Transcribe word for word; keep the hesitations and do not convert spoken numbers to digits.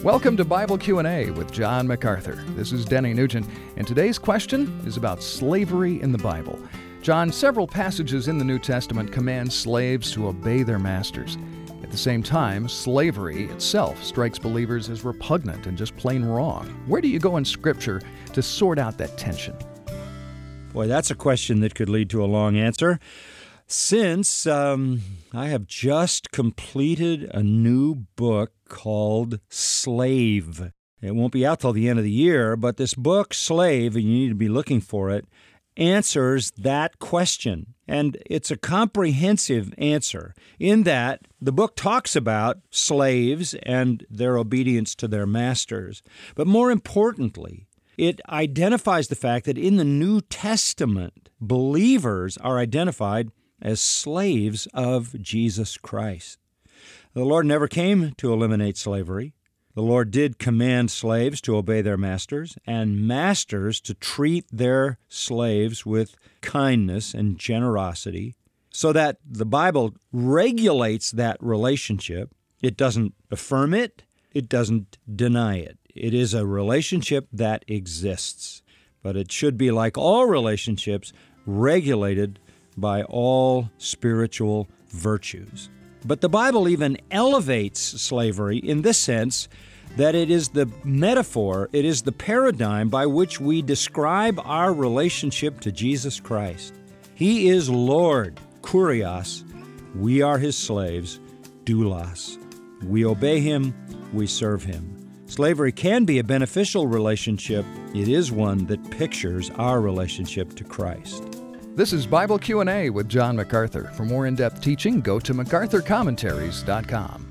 Welcome to Bible Q and A with John MacArthur. This is Denny Nugent, and today's question is about slavery in the Bible. John, several passages in the New Testament command slaves to obey their masters. At the same time, slavery itself strikes believers as repugnant and just plain wrong. Where do you go in Scripture to sort out that tension? Boy, that's a question that could lead to a long answer. Since um, I have just completed a new book called Slave. It won't be out till the end of the year, but this book, Slave, and you need to be looking for it, answers that question. And it's a comprehensive answer in that the book talks about slaves and their obedience to their masters. But more importantly, it identifies the fact that in the New Testament, believers are identified as slaves of Jesus Christ. The Lord never came to eliminate slavery. The Lord did command slaves to obey their masters and masters to treat their slaves with kindness and generosity, so that the Bible regulates that relationship. It doesn't affirm it. It doesn't deny it. It is a relationship that exists, but it should be, like all relationships, regulated by all spiritual virtues. But the Bible even elevates slavery in this sense that it is the metaphor, it is the paradigm by which we describe our relationship to Jesus Christ. He is Lord, Kurios. We are His slaves, doulos. We obey Him, we serve Him. Slavery can be a beneficial relationship. It is one that pictures our relationship to Christ. This is Bible Q and A with John MacArthur. For more in-depth teaching, go to macarthur commentaries dot com.